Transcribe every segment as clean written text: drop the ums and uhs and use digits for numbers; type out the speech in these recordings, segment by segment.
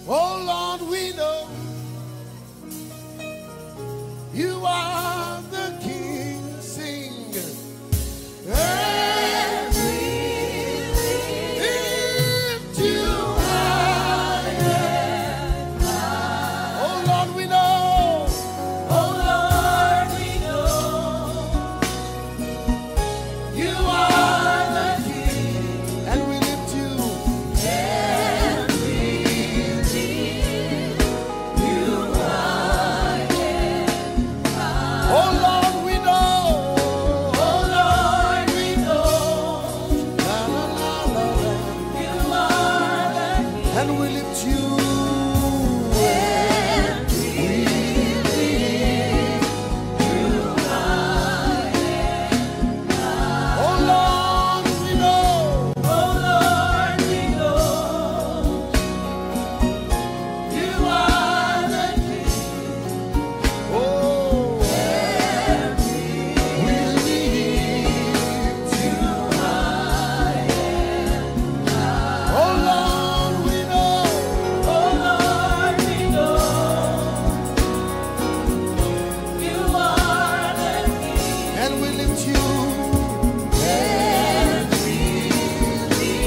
Oh Lord, we know you are the King. Sing. And we lift you higher. Oh Lord, we know. Oh Lord, we know you are the King. And we lift you. And we lift you higher. Oh Lord, we know. Oh Lord, we know. La, la, la, la, la. You are the King. And we lift you. And we lift you higher. Oh Lord, we know. Oh Lord, we know. You are the King. Oh, and we lift you higher. Oh Lord, we know. Oh Lord, we know. You are the King. And we lift you. And we lift you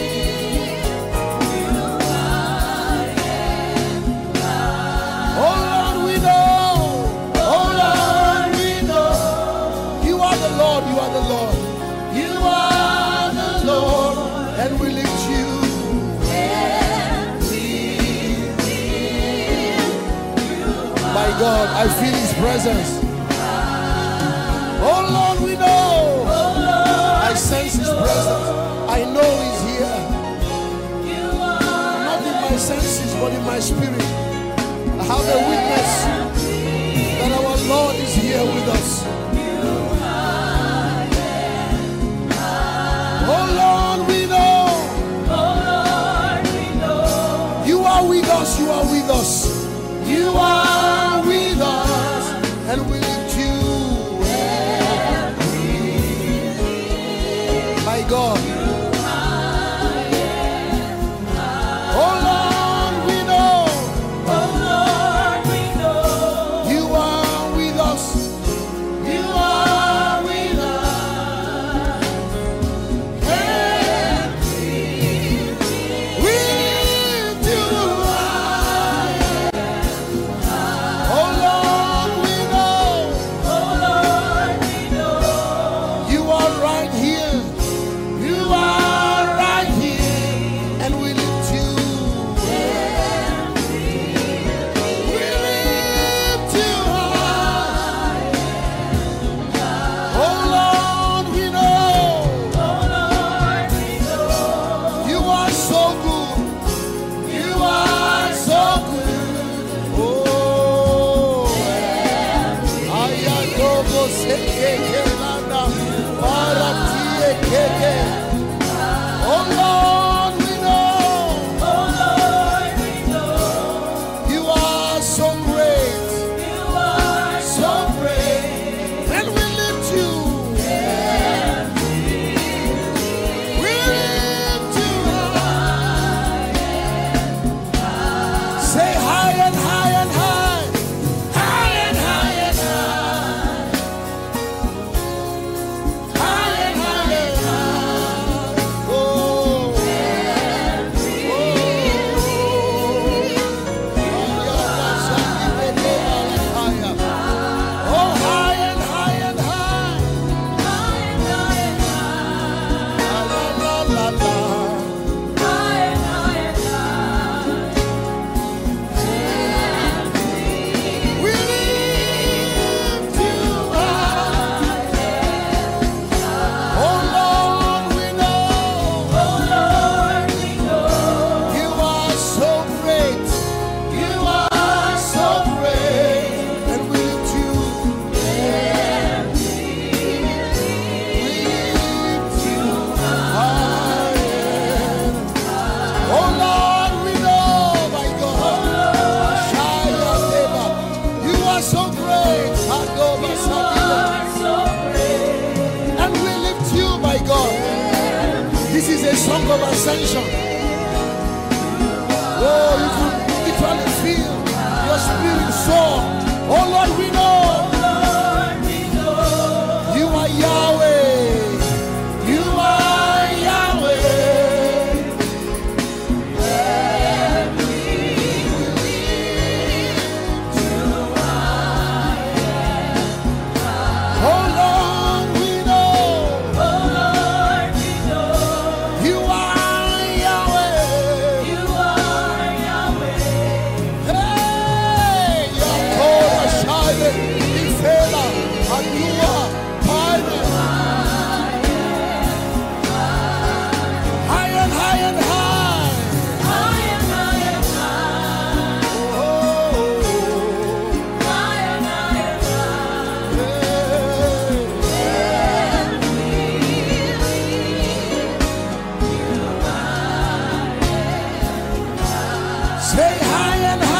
higher. Oh Lord, we know. Oh Lord, we know. You are the Lord. You are the Lord. You are the Lord. And we lift you. And we lift you. My God, I feel His presence. Oh Lord, we know. I sense His presence. I know He's here. Not in my senses, but in my spirit. I have a witness that our Lord is here with us. Oh Lord, we know. You are with us. You are with us. You are with us. And we lift you. My God. Oh Lord, we know. You are with us. You are with us. And we lift you higher. Oh Lord, we know. You are right here. You are right here. And we lift you. We lift you high. Oh Lord, we know. You are so good. You are so good. Oh, Ayagogo sekeke landa, paratie keke. Oh Lord, we know. You are so great. So great. And we lift you. We lift you high. Say high and high and high. High and high and high. High and high and high. Oh. Oh, high and high and high. La, la, la, la. We lift you high. Oh Lord, we know. You are so great. You are so great. And we lift you. We lift you high. Oh Lord, we know, my God. Shaya Deva. You are so great. Agoba Sabila. And we lift you, my God. This is a song of ascension. Oh, you could literally Say high and